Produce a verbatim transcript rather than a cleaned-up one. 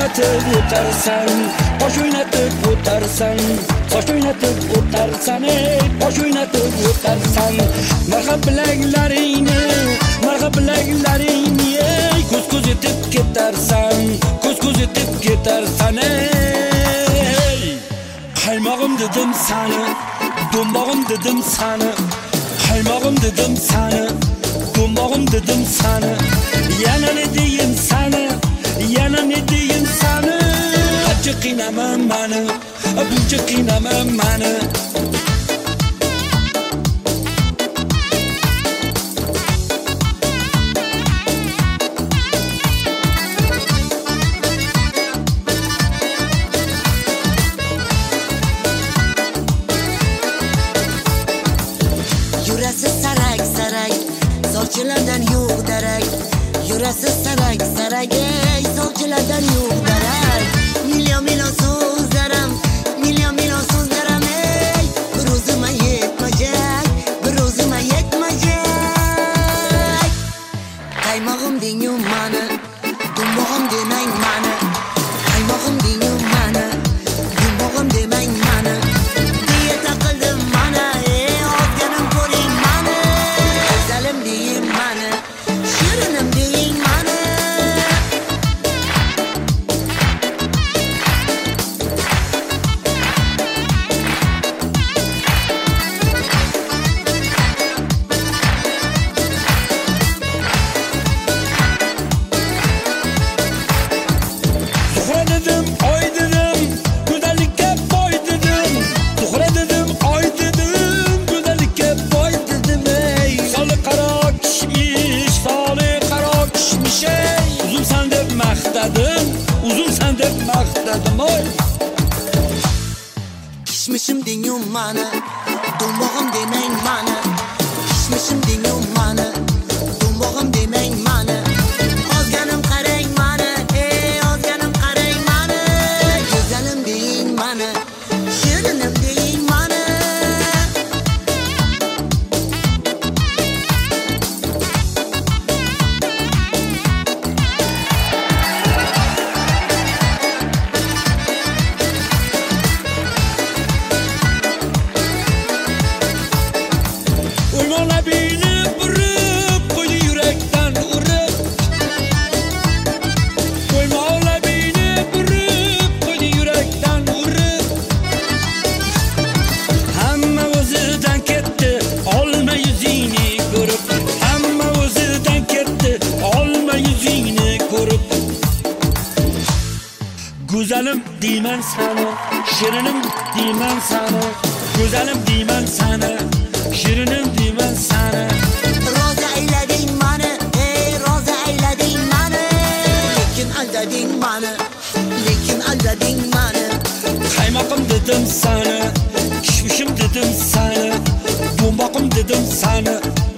o'ynatib o'tarsan, bosh o'ynatib o'tarsan, soch o'ynatib o'tarsan, ey bosh o'ynatib o'tarsan. Marhab bilaklaringni, marhab bilaklaringni, ey ko'z ko'z etib ketarsan, ko'z ko'z etib ketarsan, ey. Qaymog'im dedim sani, do'mbog'im dedim sani, qaymog'im dedim sani, do'mbog'im dedim sani. Yana ne deyin sani, yana ne deyin sani. Qancha qiynama mani, buncha qiynama mani. Yurasiz sarak sarak, sovchilardan yo'q darak. Yurasiz sarak sarak, ey sovchilardan yo'q darak. Million million so'zlarim, million million so'zlarim, ey bir o'zima yetmajak, bir o'zima yetmajak. Qaymog'im deng mani, do'mbog'im demang mani. Qaymog'im deng mani, do'mbog'im demang mani. Deya taqildim mana, ey ozganim ko'ring mani. Go'zalim deyim mani, shirinim deying mani. Zuhra dedim, oy dedim, go'zallikka boy dedim. Zuhra dedim, oy dedim, go'zallikka boy dedim, ey. Soli qaro kishmish, soli qaro kishmish, ey. Uzunsan deb maqtadim, uzunsan deb maqtadim, oy. Kishmishim deng mani, do'mbog'im demang mani. Kishmishim deng mani, do'mbog'im demang mani. Ozganim qarang mani, ey ozganim qarang mani. Go'zalim deying mani, shirinim deying mani. O'ymonlab inib urib, qo'ydi yurakdan urib. O'ymonlab inib urib, qo'ydi yurakdan urib. Hamma o'zidan ketdi, olma yuzingni ko'rib. Hamma o'zidan ketdi, olma yuzingni ko'rib. Go'zalim deyman sani, shirinim deyman sani. Go'zalim deyman sani, shirinim deyman sani. Roza aylading mani, ey roza aylading mani. Lekin aldading mani, lekin aldading mani. Qaymog'im dedim sani, kishmishim dedim sani, do'mbog'im dedim sani.